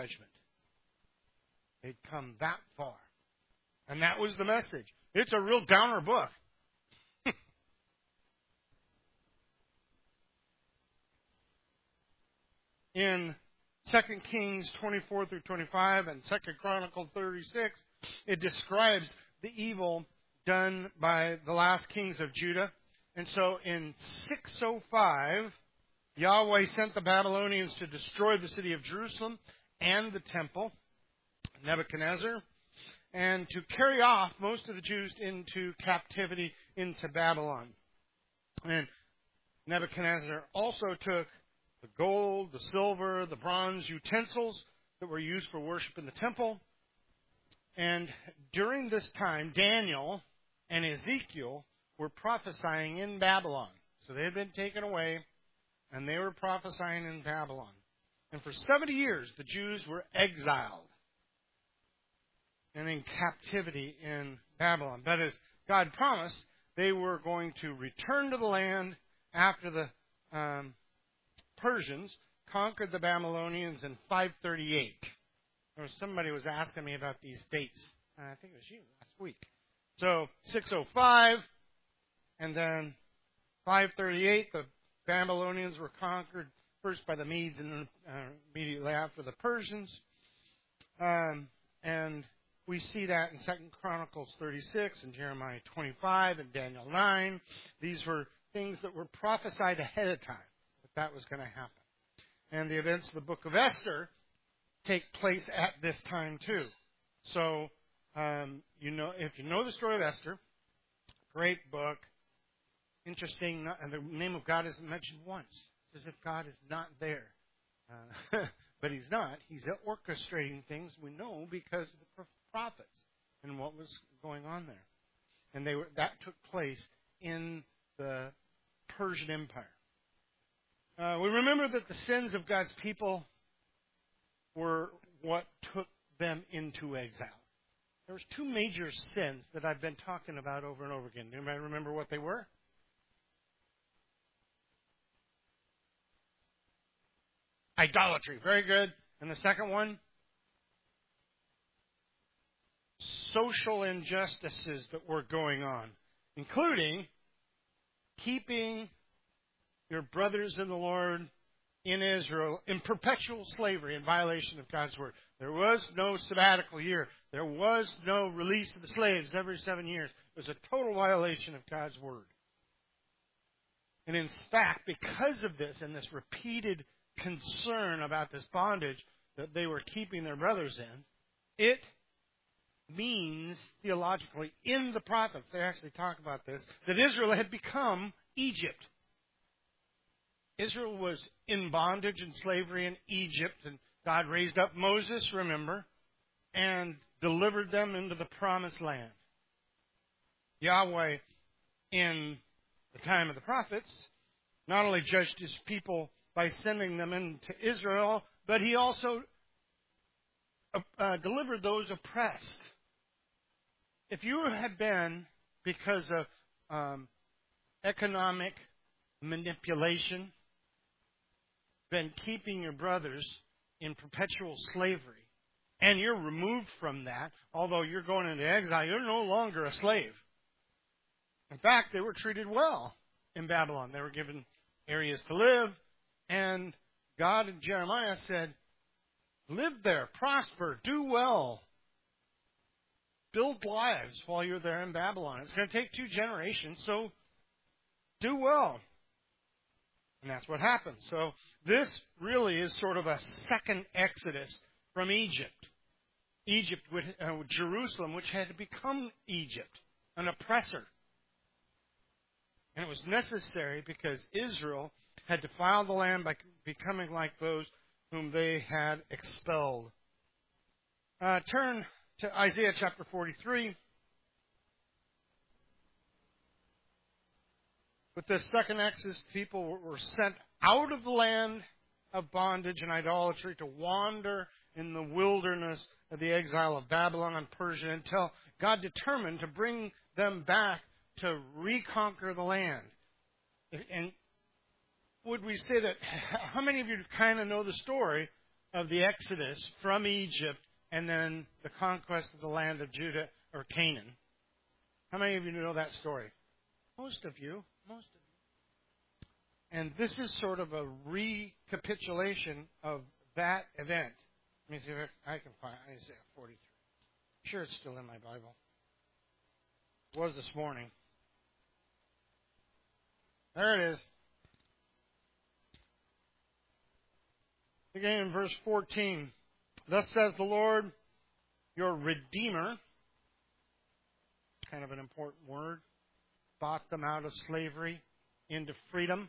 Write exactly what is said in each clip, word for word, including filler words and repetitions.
judgment. They'd come that far. And that was the message. It's a real downer book. In Second Kings twenty-four through twenty-five and Second Chronicles thirty-six, it describes the evil done by the last kings of Judah. And so in six oh five, Yahweh sent the Babylonians to destroy the city of Jerusalem and the temple, Nebuchadnezzar, and to carry off most of the Jews into captivity into Babylon. And Nebuchadnezzar also took the gold, the silver, the bronze utensils that were used for worship in the temple. And during this time, Daniel and Ezekiel were prophesying in Babylon. So they had been taken away, and they were prophesying in Babylon. And for seventy years, the Jews were exiled and in captivity in Babylon. But as God promised, they were going to return to the land after the um, Persians conquered the Babylonians in five thirty-eight. There was somebody was asking me about these dates. Uh, I think it was you last week. So six oh five, and then five thirty-eight, the Babylonians were conquered first by the Medes and then uh, immediately after the Persians. Um, and we see that in Second Chronicles thirty-six and Jeremiah twenty-five and Daniel nine. These were things that were prophesied ahead of time. That was going to happen. And the events of the book of Esther take place at this time too. So, um, you know, if you know the story of Esther, great book, interesting, and the name of God isn't mentioned once. It's as if God is not there. Uh, but He's not. He's orchestrating things, we know, because of the prophets and what was going on there. And they were that took place in the Persian Empire. Uh, we remember that the sins of God's people were what took them into exile. There was two major sins that I've been talking about over and over again. Anybody remember what they were? Idolatry. Very good. And the second one? Social injustices that were going on, including keeping your brothers in the Lord in Israel in perpetual slavery in violation of God's word. There was no sabbatical year. There was no release of the slaves every seven years. It was a total violation of God's word. And in fact, because of this and this repeated concern about this bondage that they were keeping their brothers in, it means theologically in the prophets, they actually talk about this, that Israel had become Egypt. Israel was in bondage and slavery in Egypt, and God raised up Moses, remember, and delivered them into the promised land. Yahweh, in the time of the prophets, not only judged His people by sending them into Israel, but He also uh, delivered those oppressed. If you had been, because of um, economic manipulation, been keeping your brothers in perpetual slavery, and you're removed from that, although you're going into exile, you're no longer a slave. In fact, they were treated well in Babylon. They were given areas to live, and God in Jeremiah said, live there, prosper, do well, build lives while you're there in Babylon. It's going to take two generations, so do well. And that's what happened. So this really is sort of a second exodus from Egypt. Egypt, uh, Jerusalem, which had become Egypt, an oppressor. And it was necessary because Israel had defiled the land by becoming like those whom they had expelled. Uh, turn to Isaiah chapter forty-three. With this second exodus, people were sent out of the land of bondage and idolatry to wander in the wilderness of the exile of Babylon and Persia until God determined to bring them back to reconquer the land. And would we say that, how many of you kind of know the story of the Exodus from Egypt and then the conquest of the land of Judah or Canaan. How many of you know that story? Most of you. Most of you. And this is sort of a recapitulation of that event. Let me see if I can find Isaiah forty-three. I'm sure it's still in my Bible. It was this morning. There it is. Again in verse fourteen. Thus says the Lord, your Redeemer, kind of an important word, bought them out of slavery into freedom.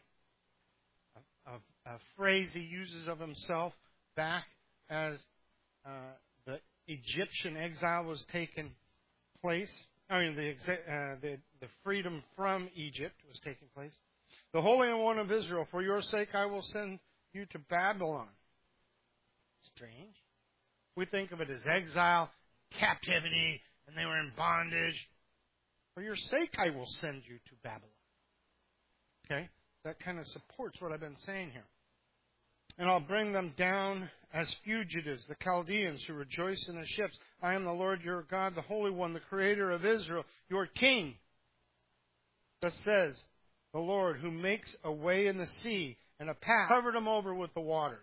A, a, a phrase he uses of himself back as uh, the Egyptian exile was taking place. I mean, the, uh, the the freedom from Egypt was taking place. The Holy One of Israel, for your sake I will send you to Babylon. Strange. We think of it as exile, captivity, and they were in bondage. For your sake I will send you to Babylon. Okay? That kind of supports what I've been saying here. And I'll bring them down as fugitives, the Chaldeans who rejoice in the ships. I am the Lord your God, the Holy One, the Creator of Israel, your King. Thus says the Lord, who makes a way in the sea and a path, covered them over with the waters.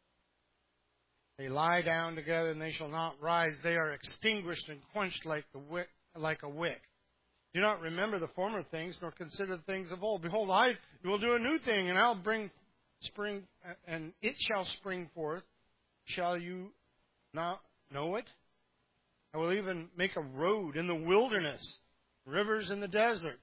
They lie down together and they shall not rise. They are extinguished and quenched like the wick, like a wick. Do not remember the former things, nor consider the things of old. Behold, I will do a new thing, and I'll bring spring, and it shall spring forth. Shall you not know it? I will even make a road in the wilderness, rivers in the desert.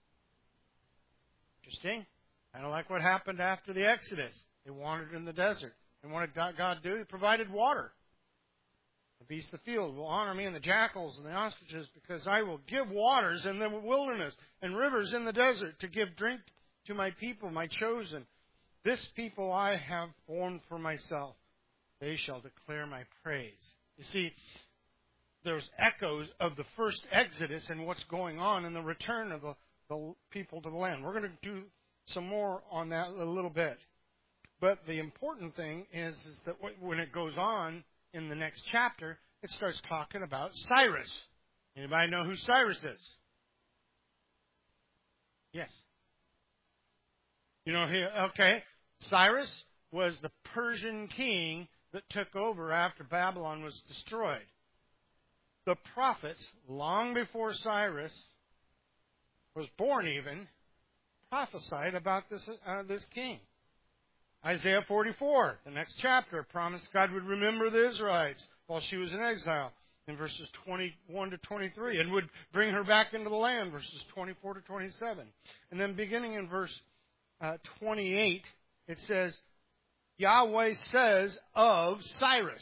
Interesting. Kind of like what happened after the Exodus. They wandered in the desert. And what did God do? He provided water. The beasts of the field will honor me, and the jackals and the ostriches, because I will give waters in the wilderness and rivers in the desert to give drink to my people, my chosen. This people I have formed for myself. They shall declare my praise. You see, there's echoes of the first Exodus and what's going on in the return of the, the people to the land. We're going to do some more on that a little bit. But the important thing is, is that when it goes on in the next chapter, it starts talking about Cyrus. Anybody know who Cyrus is? Yes. You know, here, okay. Cyrus was the Persian king that took over after Babylon was destroyed. The prophets, long before Cyrus was born even, prophesied about this, uh, this king. Isaiah forty-four, the next chapter, promised God would remember the Israelites while she was in exile in verses twenty-one to twenty-three, and would bring her back into the land, verses twenty-four to twenty-seven. And then beginning in verse uh, twenty-eight, it says, Yahweh says of Cyrus.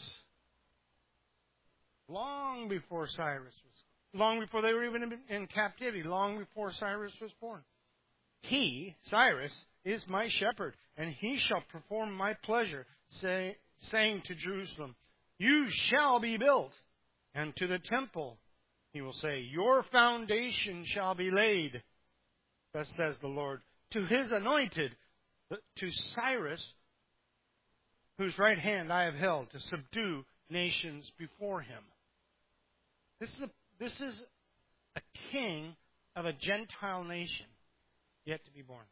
Long before Cyrus was, long before they were even in, in captivity, long before Cyrus was born. He, Cyrus, is my shepherd, and he shall perform my pleasure, say, saying to Jerusalem, you shall be built. And to the temple he will say, your foundation shall be laid. Thus says the Lord, to his anointed, to Cyrus, whose right hand I have held, to subdue nations before him. This is a, this is a king of a Gentile nation yet to be born.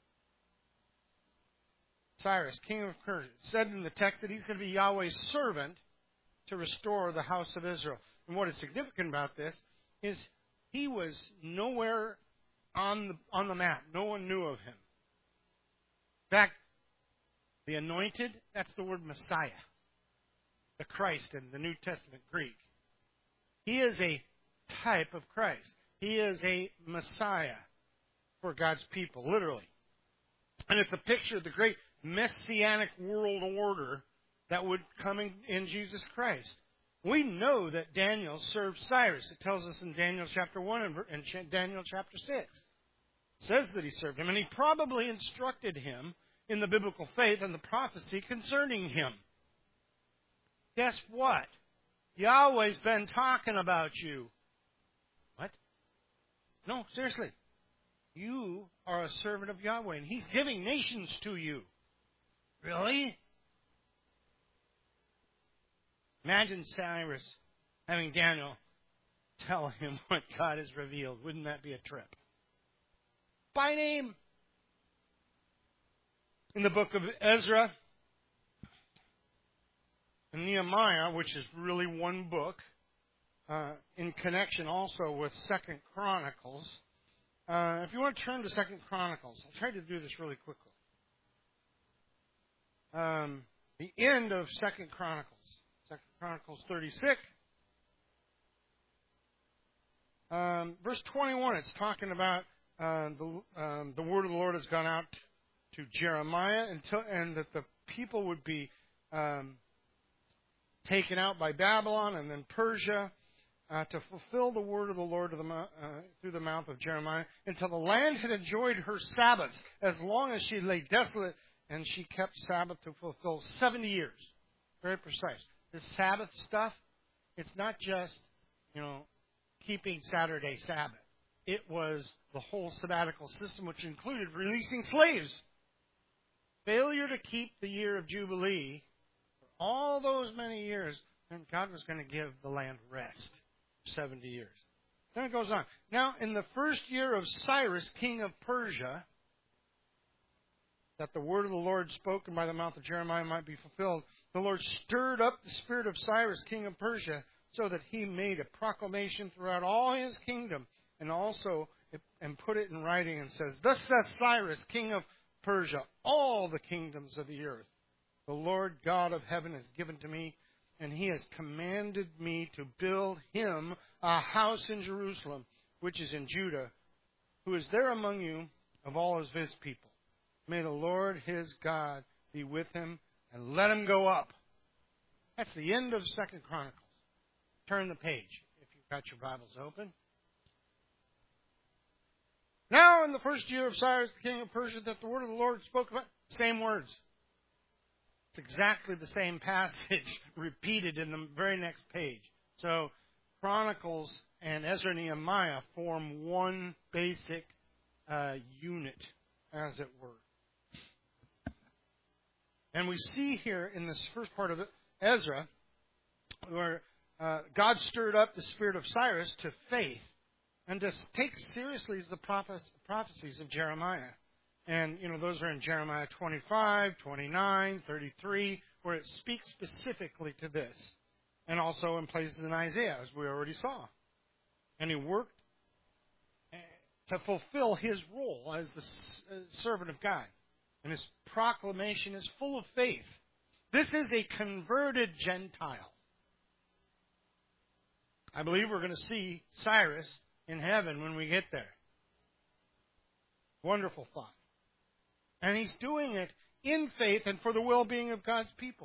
Cyrus, king of Persia, said in the text that he's going to be Yahweh's servant to restore the house of Israel. And what is significant about this is he was nowhere on the, on the map. No one knew of him. In fact, the anointed, that's the word Messiah, the Christ in the New Testament Greek. He is a type of Christ. He is a Messiah for God's people, literally. And it's a picture of the great messianic world order that would come in, in Jesus Christ. We know that Daniel served Cyrus. It tells us in Daniel chapter one and, and Daniel chapter six. It says that he served him, and he probably instructed him in the biblical faith and the prophecy concerning him. Guess what? Yahweh's been talking about you. What? No, seriously. You are a servant of Yahweh, and he's giving nations to you. Really? Imagine Cyrus having Daniel tell him what God has revealed. Wouldn't that be a trip? By name. In the book of Ezra and Nehemiah, which is really one book, uh, in connection also with Second Chronicles. Uh, if you want to turn to Second Chronicles, I'll try to do this really quickly. Um, the end of Second Chronicles, Second Chronicles thirty-six, um, verse twenty-one. It's talking about uh, the um, the word of the Lord has gone out to Jeremiah until, and that the people would be um, taken out by Babylon and then Persia uh, to fulfill the word of the Lord to the, uh, through the mouth of Jeremiah until the land had enjoyed her Sabbaths as long as she lay desolate, and she kept Sabbath to fulfill seventy years. Very precise. This Sabbath stuff, it's not just, you know, keeping Saturday Sabbath. It was the whole sabbatical system, which included releasing slaves. Failure to keep the year of Jubilee for all those many years, then God was going to give the land rest for seventy years. Then it goes on. Now, in the first year of Cyrus, king of Persia, that the word of the Lord spoken by the mouth of Jeremiah might be fulfilled, the Lord stirred up the spirit of Cyrus, king of Persia, so that he made a proclamation throughout all his kingdom, and also and put it in writing and says, "Thus says Cyrus, king of Persia, all the kingdoms of the earth, the Lord God of heaven has given to me, and he has commanded me to build him a house in Jerusalem, which is in Judah, who is there among you of all of his people. May the Lord his God be with him, and let him go up." That's the end of Second Chronicles. Turn the page if you've got your Bibles open. Now, in the first year of Cyrus, the king of Persia, that the word of the Lord spoke about, same words. It's exactly the same passage repeated in the very next page. So, Chronicles and Ezra and Nehemiah form one basic uh, unit, as it were. And we see here in this first part of it, Ezra, where uh, God stirred up the spirit of Cyrus to faith and to take seriously the prophecies of Jeremiah. And, you know, those are in Jeremiah twenty-five, twenty-nine, thirty-three, where it speaks specifically to this. And also in places in Isaiah, as we already saw. And he worked to fulfill his role as the servant of God. And his proclamation is full of faith. This is a converted Gentile. I believe we're going to see Cyrus in heaven when we get there. Wonderful thought. And he's doing it in faith and for the well-being of God's people.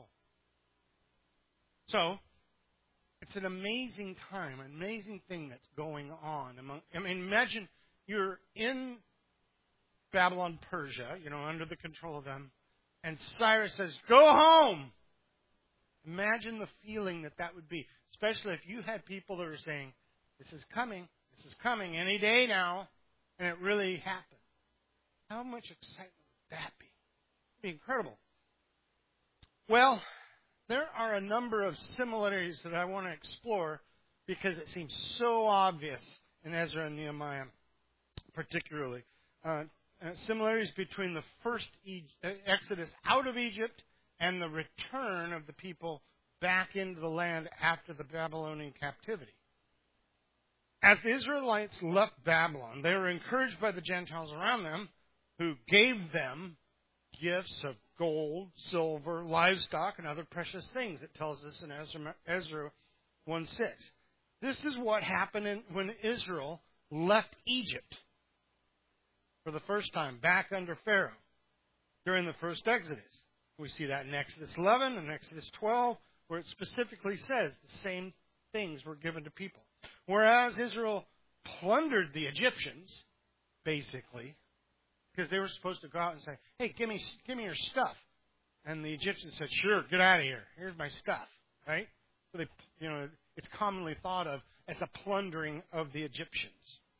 So, it's an amazing time, an amazing thing that's going on. Among, I mean, imagine you're in Babylon, Persia, you know, under the control of them, and Cyrus says, "Go home!" Imagine the feeling that that would be, especially if you had people that are saying, "This is coming, this is coming any day now," and it really happened. How much excitement would that be? It would be incredible. Well, there are a number of similarities that I want to explore because it seems so obvious in Ezra and Nehemiah, particularly. Uh, uh, similarities between the first e- Exodus out of Egypt and the return of the people back into the land after the Babylonian captivity. As the Israelites left Babylon, they were encouraged by the Gentiles around them, who gave them gifts of gold, silver, livestock, and other precious things. It tells us in Ezra, Ezra one six. This is what happened in, when Israel left Egypt for the first time, back under Pharaoh, during the first Exodus. We see that in Exodus eleven and Exodus twelve, where it specifically says the same things were given to people. Whereas Israel plundered the Egyptians, basically, because they were supposed to go out and say, "Hey, give me, give me your stuff." And the Egyptians said, "Sure, get out of here. Here's my stuff." Right? So they, you know, it's commonly thought of as a plundering of the Egyptians.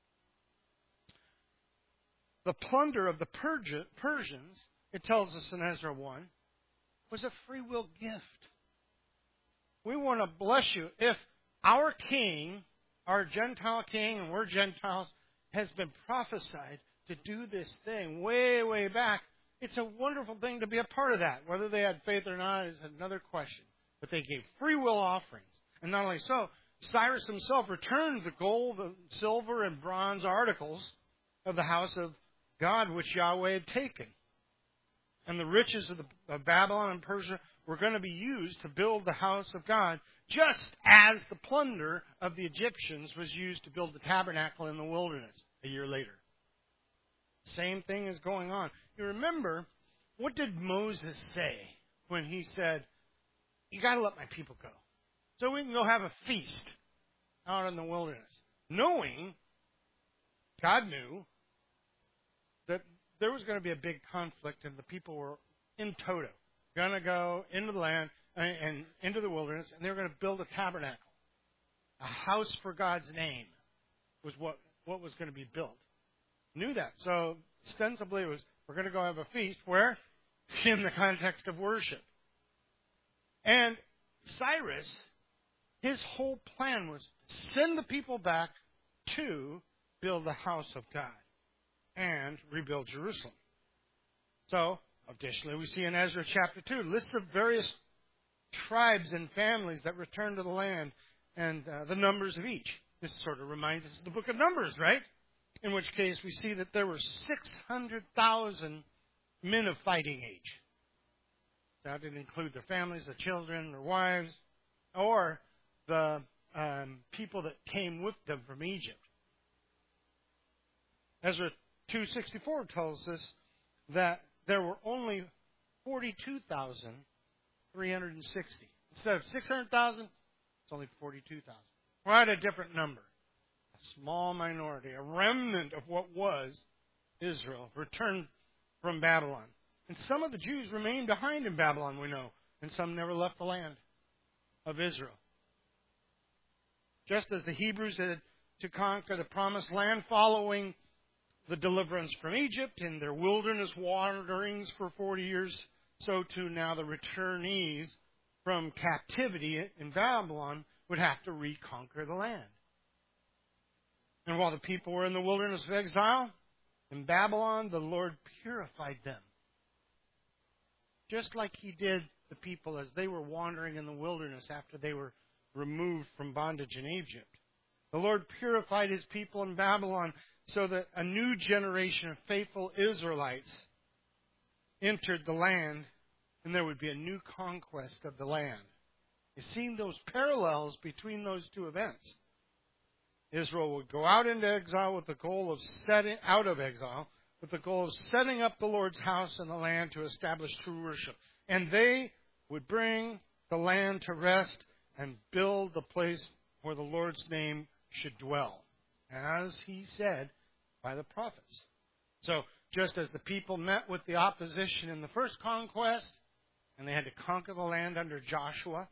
The plunder of the Persia, Persians, it tells us in Ezra one, was a free will gift. we want to bless you. If our king, our Gentile king, and we're Gentiles, has been prophesied to do this thing way, way back, it's a wonderful thing to be a part of that. Whether they had faith or not is another question. But they gave free will offerings. And not only so, Cyrus himself returned the gold, the silver, and bronze articles of the house of God, which Yahweh had taken. And the riches of, the, of Babylon and Persia were going to be used to build the house of God, just as the plunder of the Egyptians was used to build the tabernacle in the wilderness a year later. Same thing is going on. You remember, what did Moses say when he said, you got to let my people go so we can go have a feast out in the wilderness? Knowing, God knew, that there was going to be a big conflict and the people were in toto, going to go into the land and, and into the wilderness, and they were going to build a tabernacle. A house for God's name was what, what was going to be built. Knew that. So ostensibly it was, we're going to go have a feast. Where? In the context of worship. And Cyrus, his whole plan was to send the people back to build the house of God and rebuild Jerusalem. So, additionally, we see in Ezra chapter two, lists of various tribes and families that returned to the land and uh, the numbers of each. This sort of reminds us of the book of Numbers, right? In which case we see that there were six hundred thousand men of fighting age. That didn't include their families, their children, their wives, or the um, people that came with them from Egypt. Ezra two sixty-four tells us that there were only forty-two thousand three hundred sixty. Instead of six hundred thousand, it's only forty-two thousand. Quite a different number. A small minority, a remnant of what was Israel, returned from Babylon. And some of the Jews remained behind in Babylon, we know, and some never left the land of Israel. Just as the Hebrews had to conquer the promised land following the deliverance from Egypt in their wilderness wanderings for forty years, so too now the returnees from captivity in Babylon would have to reconquer the land. And while the people were in the wilderness of exile in Babylon, the Lord purified them. Just like He did the people as they were wandering in the wilderness after they were removed from bondage in Egypt. The Lord purified His people in Babylon so that a new generation of faithful Israelites entered the land, and there would be a new conquest of the land. You've seen those parallels between those two events. Israel would go out into exile with the goal of setting out of exile with the goal of setting up the Lord's house in the land to establish true worship. And they would bring the land to rest and build the place where the Lord's name should dwell, as He said by the prophets. So, just as the people met with the opposition in the first conquest, and they had to conquer the land under Joshua,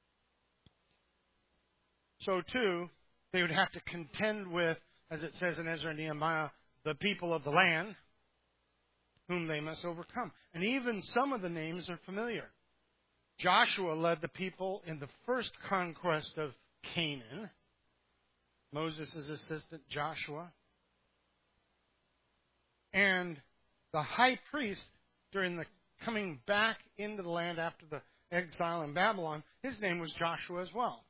so too, they would have to contend with, as it says in Ezra and Nehemiah, the people of the land, whom they must overcome. And even some of the names are familiar. Joshua led the people in the first conquest of Canaan. Moses' assistant Joshua. And the high priest, during the coming back into the land after the exile in Babylon, his name was Joshua as well.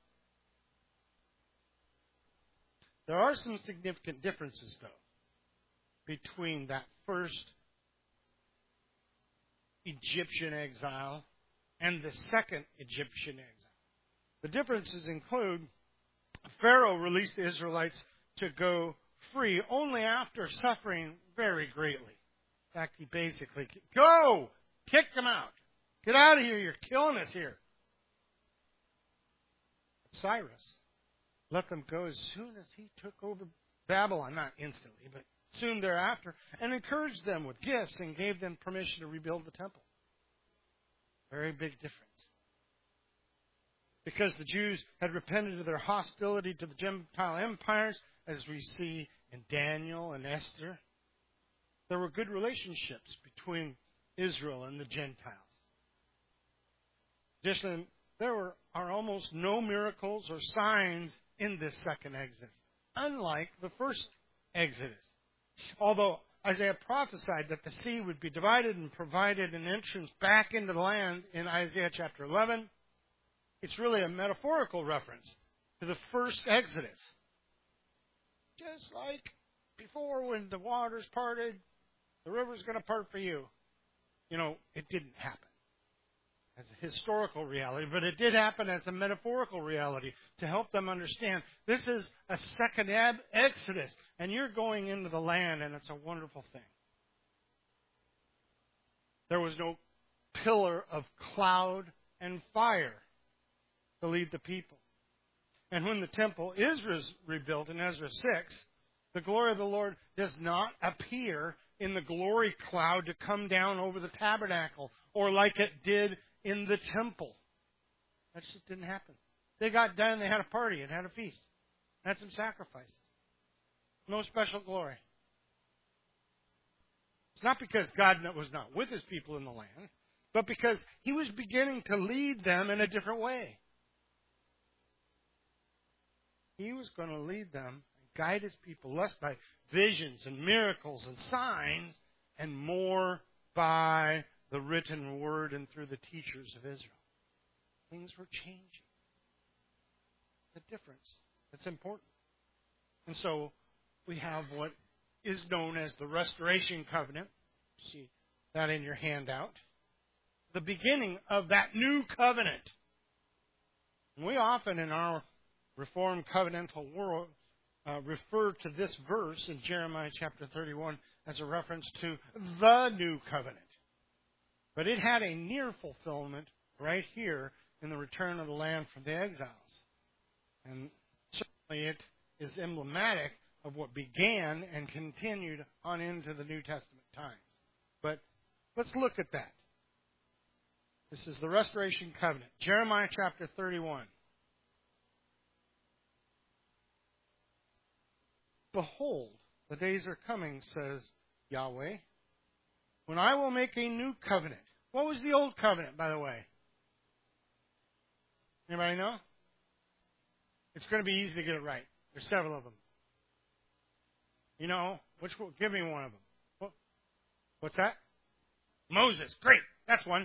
There are some significant differences, though, between that first Egyptian exile and the second Egyptian exile. The differences include Pharaoh released the Israelites to go free only after suffering very greatly. In fact, he basically, go! Kick them out. Get out of here. You're killing us here. Cyrus let them go as soon as he took over Babylon, not instantly, but soon thereafter, and encouraged them with gifts and gave them permission to rebuild the temple. Very big difference. Because the Jews had repented of their hostility to the Gentile empires, as we see in Daniel and Esther, there were good relationships between Israel and the Gentiles. Additionally, there were, are almost no miracles or signs in this second Exodus, unlike the first Exodus. Although Isaiah prophesied that the sea would be divided and provided an entrance back into the land in Isaiah chapter eleven, it's really a metaphorical reference to the first Exodus. Just like before when the waters parted, the river's going to part for you. You know, it didn't happen as a historical reality, but it did happen as a metaphorical reality to help them understand this is a second ab- Exodus, and you're going into the land, and it's a wonderful thing. There was no pillar of cloud and fire to lead the people. And when the temple is rebuilt in Ezra six, the glory of the Lord does not appear in the glory cloud to come down over the tabernacle, or like it did in the temple. That just didn't happen. They got done, they had a party and had a feast. Had some sacrifices. No special glory. It's not because God was not with His people in the land, but because He was beginning to lead them in a different way. He was going to lead them and guide His people less by visions and miracles and signs, and more by the written word and through the teachers of Israel. Things were changing. The difference. It's important. And so we have what is known as the Restoration Covenant. See that in your handout. The beginning of that new covenant. And we often in our Reformed covenantal world uh, refer to this verse in Jeremiah chapter thirty-one as a reference to the new covenant. But it had a near fulfillment right here in the return of the land from the exiles. And certainly it is emblematic of what began and continued on into the New Testament times. But let's look at that. This is the Restoration Covenant. Jeremiah chapter thirty-one. Behold, the days are coming, says Yahweh, when I will make a new covenant. What was the old covenant, by the way? Anybody know? It's going to be easy to get it right. There's several of them. You know, which one? Give me one of them. What, what's that? Moses. Great. That's one.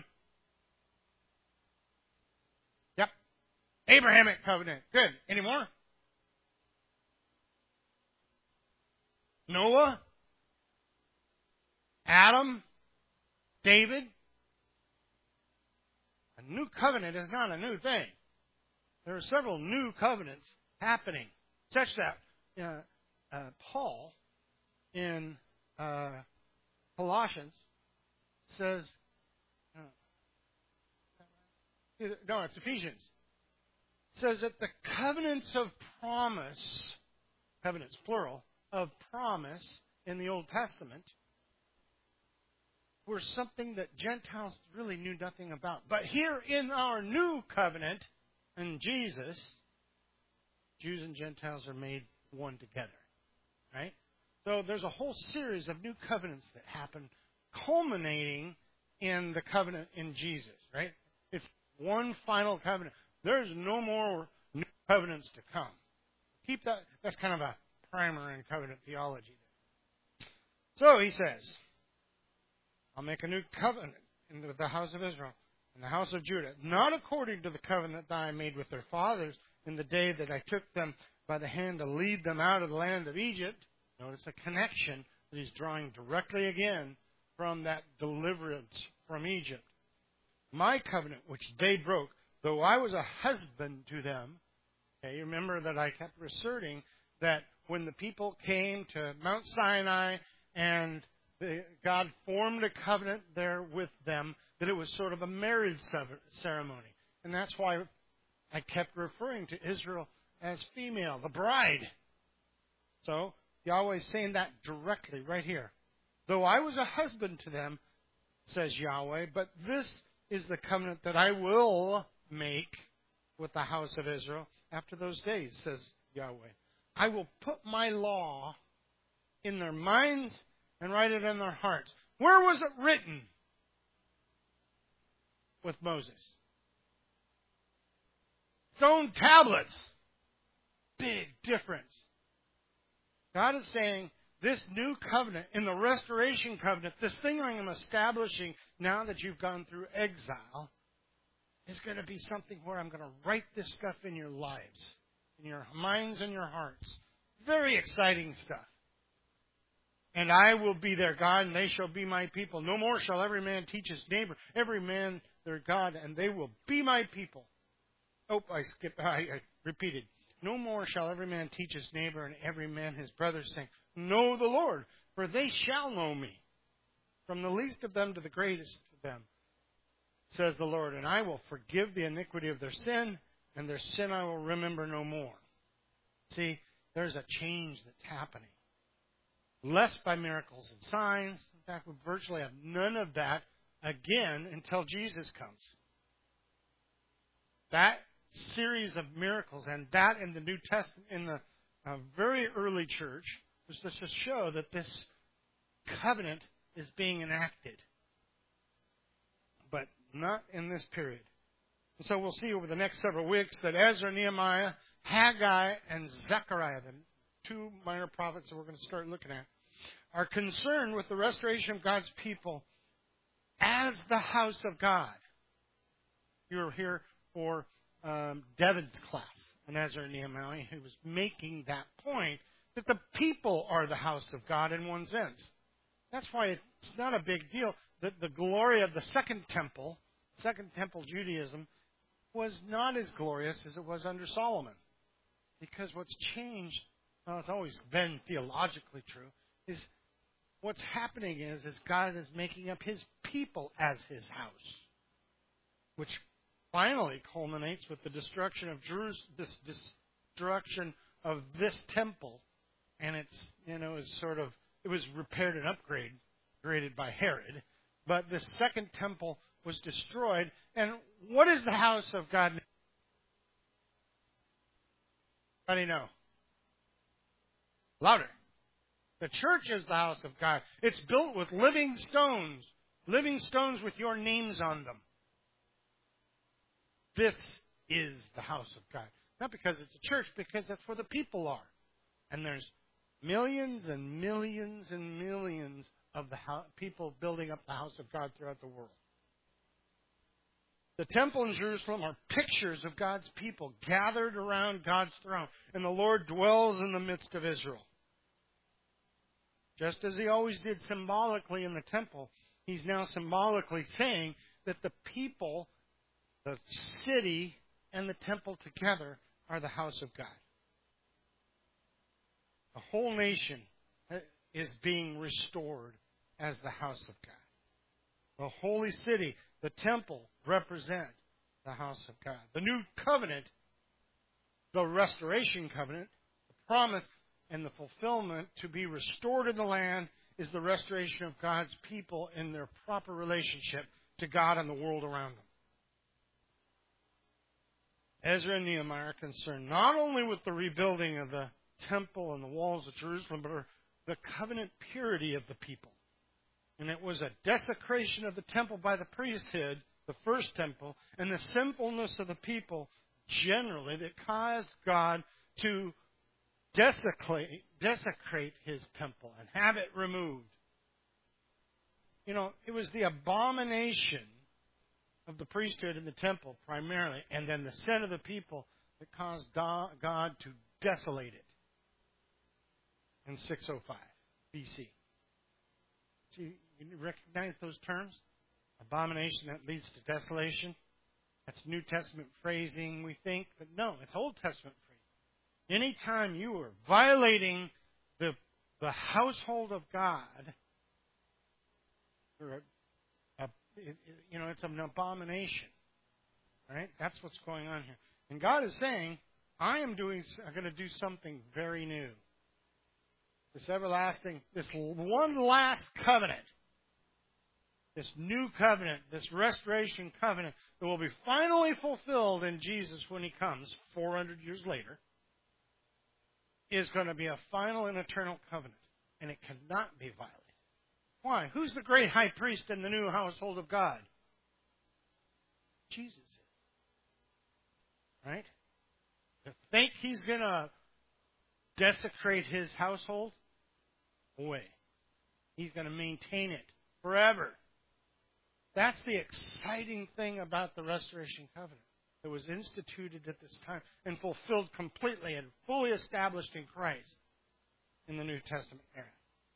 Yep. Abrahamic covenant. Good. Any more? Noah, Adam, David. A new covenant is not a new thing. There are several new covenants happening, such that uh, uh, Paul in uh, Colossians says, uh, no, it's Ephesians, says that the covenants of promise, covenants plural, of promise in the Old Testament were something that Gentiles really knew nothing about. But here in our new covenant in Jesus, Jews and Gentiles are made one together. Right? So there's a whole series of new covenants that happen, culminating in the covenant in Jesus. Right? It's one final covenant. There's no more new covenants to come. Keep that. That's kind of a primer in covenant theology. So he says, I'll make a new covenant in the house of Israel and the house of Judah, not according to the covenant that I made with their fathers in the day that I took them by the hand to lead them out of the land of Egypt. Notice a connection that he's drawing directly again from that deliverance from Egypt. My covenant, which they broke, though I was a husband to them. Okay, remember that I kept asserting that when the people came to Mount Sinai and the, God formed a covenant there with them, that it was sort of a marriage ceremony. And that's why I kept referring to Israel as female, the bride. So Yahweh's saying that directly right here. Though I was a husband to them, says Yahweh, but this is the covenant that I will make with the house of Israel after those days, says Yahweh. I will put my law in their minds and write it in their hearts. Where was it written? With Moses. stone tablets. Big difference. God is saying this new covenant, in the restoration covenant, this thing I am establishing now that you've gone through exile, is going to be something where I'm going to write this stuff in your lives, in your minds and your hearts. Very exciting stuff. And I will be their God, and they shall be my people. No more shall every man teach his neighbor, every man their God, and they will be my people. Oh, I skipped, I, I repeated. No more shall every man teach his neighbor, and every man his brother, saying, Know the Lord, for they shall know me, from the least of them to the greatest of them, says the Lord. And I will forgive the iniquity of their sin, and their sin I will remember no more. See, there's a change that's happening. Less by miracles and signs. In fact, we virtually have none of that again until Jesus comes. That series of miracles, and that in the New Testament, in the uh, very early church, was just to show that this covenant is being enacted. But not in this period. And so we'll see over the next several weeks that Ezra, Nehemiah, Haggai, and Zechariah, the two minor prophets that we're going to start looking at, are concerned with the restoration of God's people as the house of God. You were here for um, Devin's class in Ezra and Nehemiah, who was making that point that the people are the house of God in one sense. That's why it's not a big deal that the glory of the second temple, second temple Judaism, was not as glorious as it was under Solomon. Because what's changed, well, it's always been theologically true, is what's happening is, is God is making up His people as His house, which finally culminates with the destruction of Jerusalem, this destruction of this temple, and it's, you know, is sort of, it was repaired and upgraded, created by Herod, but the second temple was destroyed. And what is the house of God? Anybody know? Louder. The church is the house of God. It's built with living stones, living stones with your names on them. This is the house of God. Not because it's a church, because that's where the people are. And there's millions and millions and millions of the ho- people building up the house of God throughout the world. The temple in Jerusalem are pictures of God's people gathered around God's throne. And the Lord dwells in the midst of Israel. Just as He always did symbolically in the temple, He's now symbolically saying that the people, the city, and the temple together are the house of God. The whole nation is being restored as the house of God. The holy city, the temple, represent the house of God. The new covenant, the restoration covenant, the promise and the fulfillment to be restored in the land, is the restoration of God's people in their proper relationship to God and the world around them. Ezra and Nehemiah are concerned not only with the rebuilding of the temple and the walls of Jerusalem, but the covenant purity of the people. And it was a desecration of the temple by the priesthood, the first temple, and the sinfulness of the people generally that caused God to desecrate, desecrate His temple and have it removed. You know, it was the abomination of the priesthood and the temple primarily, and then the sin of the people that caused God to desolate it in six oh five B C. See, you recognize those terms? Abomination that leads to desolation. That's New Testament phrasing, we think, but no, it's Old Testament phrasing. Anytime you are violating the the household of God, or a, a, it, you know, it's an abomination. Right? That's what's going on here. And God is saying, I am doing, I'm going to do something very new. This everlasting, this one last covenant, this new covenant, this restoration covenant that will be finally fulfilled in Jesus when He comes four hundred years later, is going to be a final and eternal covenant. And it cannot be violated. Why? Who's the great high priest in the new household of God? Jesus is. Right? To think he's going to desecrate his household? Boy, he's going to maintain it forever. That's the exciting thing about the Restoration Covenant that was instituted at this time and fulfilled completely and fully established in Christ in the New Testament era.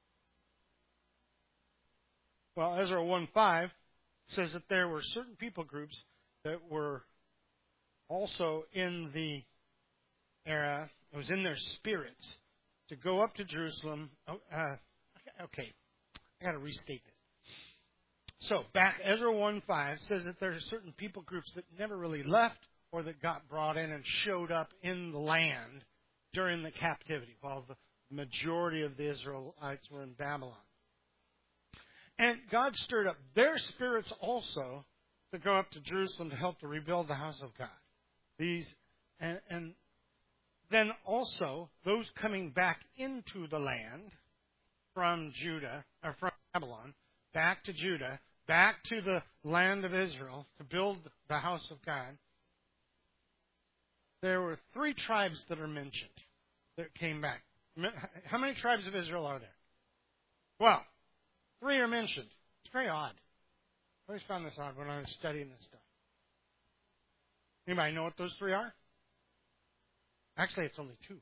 Well, Ezra one five says that there were certain people groups that were also in the era, it was in their spirits, to go up to Jerusalem. Oh, uh, okay, I got to restate this. So, back, Ezra one five says that there are certain people groups that never really left or that got brought in and showed up in the land during the captivity while the majority of the Israelites were in Babylon. And God stirred up their spirits also to go up to Jerusalem to help to rebuild the house of God. These and, and then also those coming back into the land from Judah or from Babylon back to Judah, back to the land of Israel to build the house of God. There were three tribes that are mentioned that came back. How many tribes of Israel are there? Well, three are mentioned. It's very odd. I always found this odd when I was studying this stuff. Anybody know what those three are? Actually, it's only two.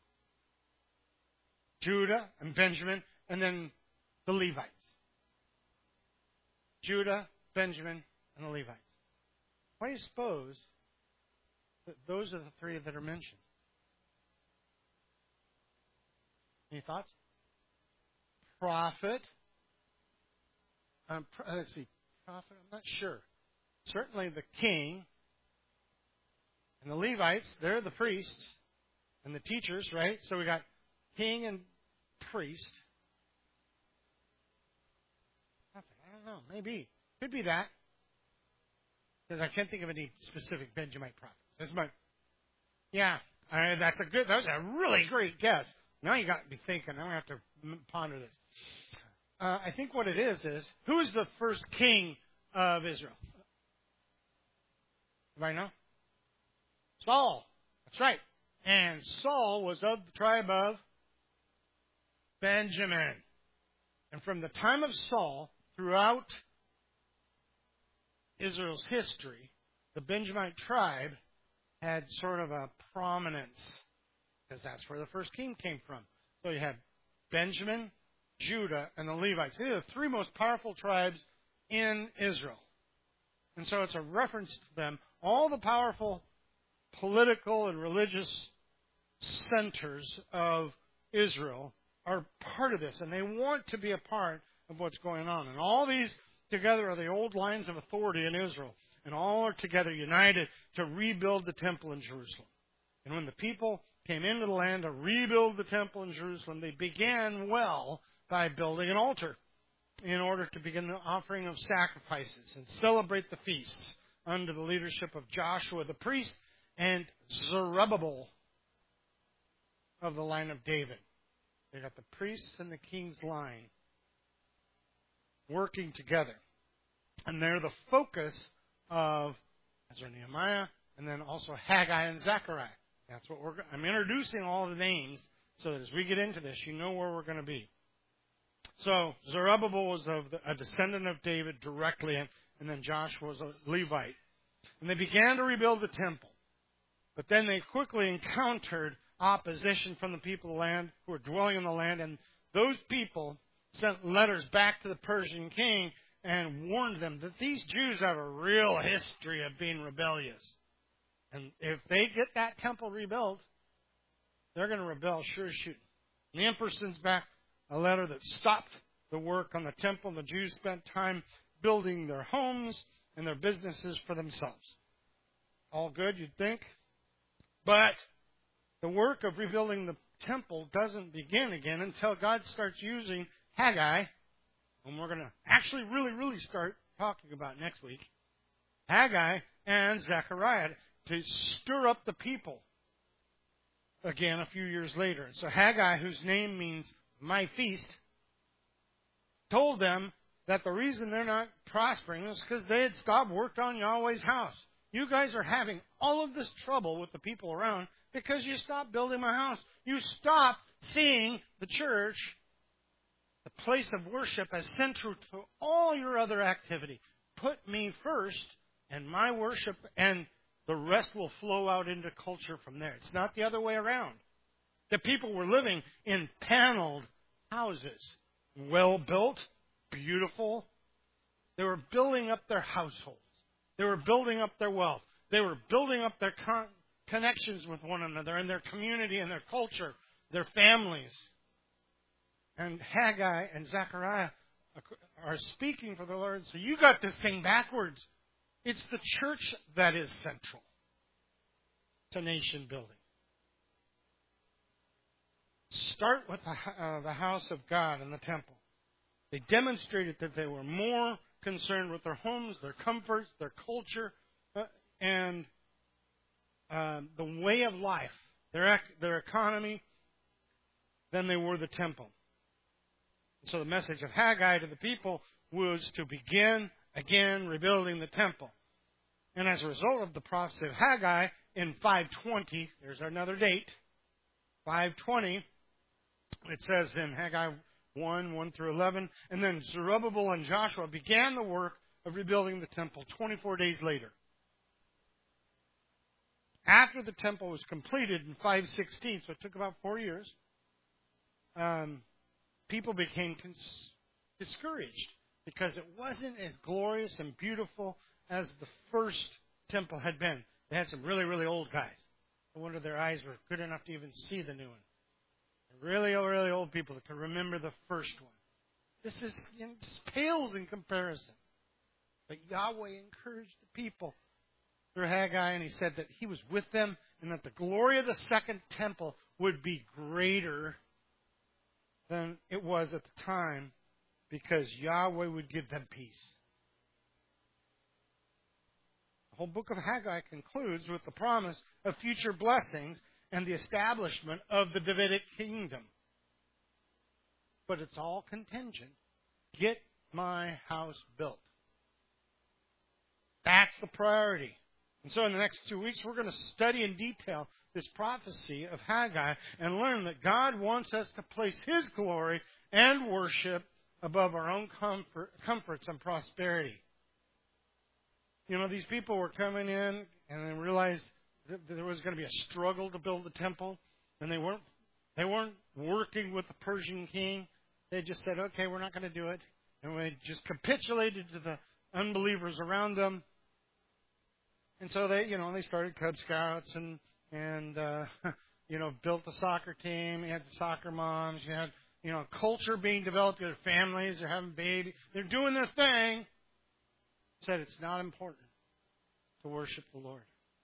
Judah and Benjamin, and then the Levites. Judah, Benjamin, and the Levites. Why do you suppose that those are the three that are mentioned? Any thoughts? Prophet. Um, let's see. Prophet, I'm not sure. Certainly the king and the Levites, they're the priests and the teachers, right? So we got king and priest. I don't know. Maybe. Could be that. Because I can't think of any specific Benjamite prophets. That's my, yeah, uh, that's a good, that was a really great guess. Now you got me thinking. I'm going to have to ponder this. Uh, I think what it is is, who is the first king of Israel? Anybody know? Saul. That's right. And Saul was of the tribe of Benjamin. And from the time of Saul, throughout Israel's history, the Benjamite tribe had sort of a prominence, because that's where the first king came from. So you had Benjamin, Judah, and the Levites. These are the three most powerful tribes in Israel. And so it's a reference to them. All the powerful political and religious centers of Israel are part of this, and they want to be a part of what's going on. And all these together are the old lines of authority in Israel, and all are together united to rebuild the temple in Jerusalem. And when the people came into the land to rebuild the temple in Jerusalem, they began well by building an altar in order to begin the offering of sacrifices and celebrate the feasts under the leadership of Joshua the priest and Zerubbabel of the line of David. They got the priests and the king's line working together. And they're the focus of Ezra, Nehemiah, and then also Haggai and Zechariah. That's what we're. I'm introducing all the names so that as we get into this, you know where we're going to be. So Zerubbabel was of the, a descendant of David directly, and, and then Joshua was a Levite. And they began to rebuild the temple. But then they quickly encountered opposition from the people of the land who were dwelling in the land, and those people sent letters back to the Persian king and warned them that these Jews have a real history of being rebellious. And if they get that temple rebuilt, they're going to rebel sure as shooting. And the emperor sends back a letter that stopped the work on the temple. The Jews spent time building their homes and their businesses for themselves. All good, you'd think. But the work of rebuilding the temple doesn't begin again until God starts using Haggai, whom we're going to actually really, really start talking about next week, Haggai and Zechariah, to stir up the people again a few years later. And so Haggai, whose name means my feast, told them that the reason they're not prospering is because they had stopped work on Yahweh's house. You guys are having all of this trouble with the people around Because you stopped building my house. You stopped seeing the church, the place of worship, as central to all your other activity. Put me first and my worship, and the rest will flow out into culture from there. It's not the other way around. The people were living in paneled houses, well built, beautiful. They were building up their households. They were building up their wealth. They were building up their con- connections with one another and their community and their culture, their families. And Haggai and Zechariah are speaking for the Lord. So you got this thing backwards. It's the church that is central to nation building. Start with the, uh, the house of God and the temple. They demonstrated that they were more concerned with their homes, their comforts, their culture, uh, and uh, the way of life, their ec- their economy, than they were the temple. So the message of Haggai to the people was to begin again rebuilding the temple. And as a result of the prophecy of Haggai, in five twenty, there's another date, five twenty, it says in Haggai one, one through eleven, and then Zerubbabel and Joshua began the work of rebuilding the temple twenty-four days later. After the temple was completed in five sixteen, so it took about four years, um, people became cons- discouraged because it wasn't as glorious and beautiful as the first temple had been. They had some really, really old guys. I wonder their eyes were good enough to even see the new one. Really, really old people that could remember the first one. This is you know, this pales in comparison. But Yahweh encouraged the people through Haggai, and He said that He was with them and that the glory of the second temple would be greater than it was at the time because Yahweh would give them peace. The whole book of Haggai concludes with the promise of future blessings and the establishment of the Davidic kingdom. But it's all contingent. Get my house built. That's the priority. And so in the next two weeks, we're going to study in detail this prophecy of Haggai and learn that God wants us to place His glory and worship above our own comfort, comforts and prosperity. You know, these people were coming in and they realized that there was going to be a struggle to build the temple, and they weren't they weren't working with the Persian king. They just said, "Okay, we're not going to do it," and we just capitulated to the unbelievers around them. And so they, you know, they started Cub Scouts and and uh, you know built the soccer team. You had the soccer moms. You had you know culture being developed. Their families, they're having babies. They're doing their thing. Said it's not important to worship the Lord.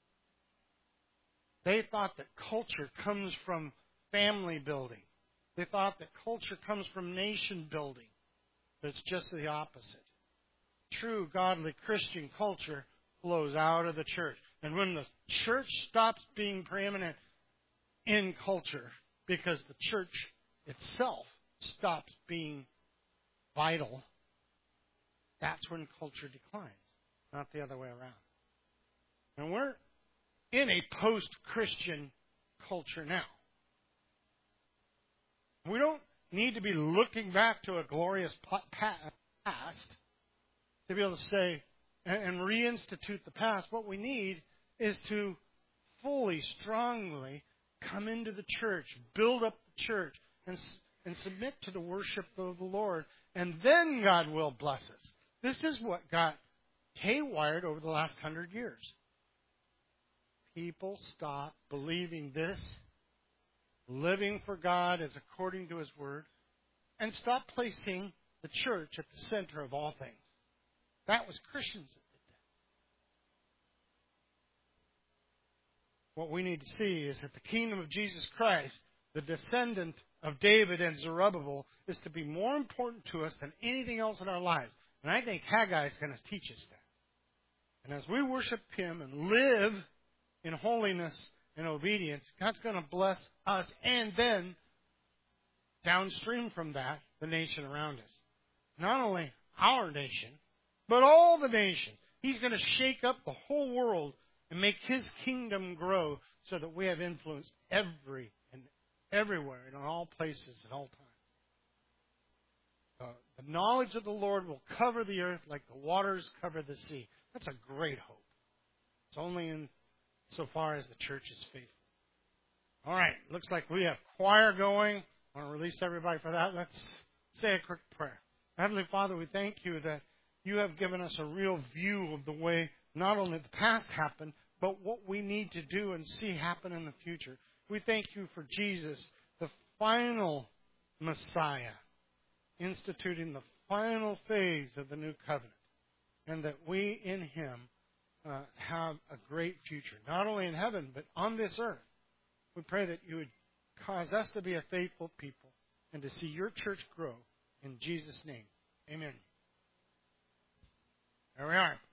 They thought that culture comes from family building. They thought that culture comes from nation building. But it's just the opposite. True, godly Christian culture flows out of the church. And when the church stops being preeminent in culture, because the church itself stops being vital, that's when culture declines, not the other way around. And we're in a post-Christian culture now. We don't need to be looking back to a glorious past to be able to say and reinstitute the past. What we need is to fully, strongly come into the church, build up the church, and, and submit to the worship of the Lord. And then God will bless us. This is what got haywired over the last hundred years. People stop believing this, living for God as according to His Word, and stop placing the church at the center of all things. That was Christians that did that. What we need to see is that the kingdom of Jesus Christ, the descendant of David and Zerubbabel, is to be more important to us than anything else in our lives. And I think Haggai is going to teach us that. And as we worship Him and live in holiness and obedience, God's going to bless us and then, downstream from that, the nation around us. Not only our nation, but all the nations. He's going to shake up the whole world and make His kingdom grow so that we have influence every and everywhere and in all places at all times. Uh, the knowledge of the Lord will cover the earth like the waters cover the sea. That's a great hope. It's only in so far as the church is faithful. All right, looks like we have choir going. I want to release everybody for that. Let's say a quick prayer. Heavenly Father, we thank you that you have given us a real view of the way not only the past happened, but what we need to do and see happen in the future. We thank you for Jesus, the final Messiah, instituting the final phase of the new covenant, and that we in Him uh, have a great future, not only in heaven, but on this earth. We pray that you would cause us to be a faithful people and to see your church grow. In Jesus' name, amen. There we are.